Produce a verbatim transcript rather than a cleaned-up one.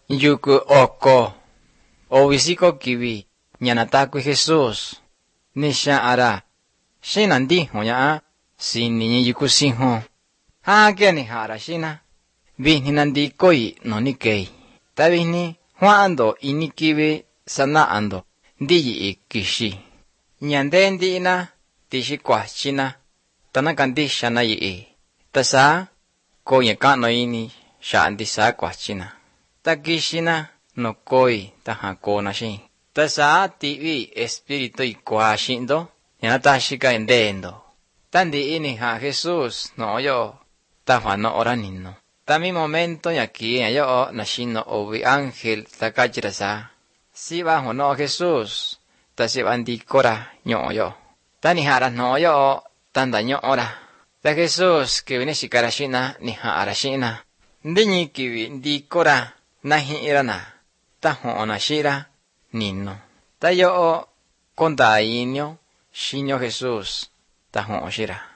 yuku oko ovisiko kivi ñanataku Jesús nisha ara shina ndijo ña sini yuku sinjo ha keni hara shina vihni nandikoi no nikei ta vihni huando inikivi sanaando ndiyi ikishi ñande ndina tixi kuachina tanakandisha na yi tasa ko ñakano ini shandi sa kuachina takishina no koi tahakona shi tasa tivi espiritu ikuashindo yanatashika endendo tandi ini ha Jesús no yo tafano ora ninno tami momento yaki yo nashino ovi ángel takachirasa si bajo no Jesús tasi bandikora ñoyo tani hara no yo tanda ñora ta Jesús que viene shikarashina ni harashina ndiñi kivi ndikora nahi irana taho nashira ninno ta yo konda inyo shinyo Jesús taho shira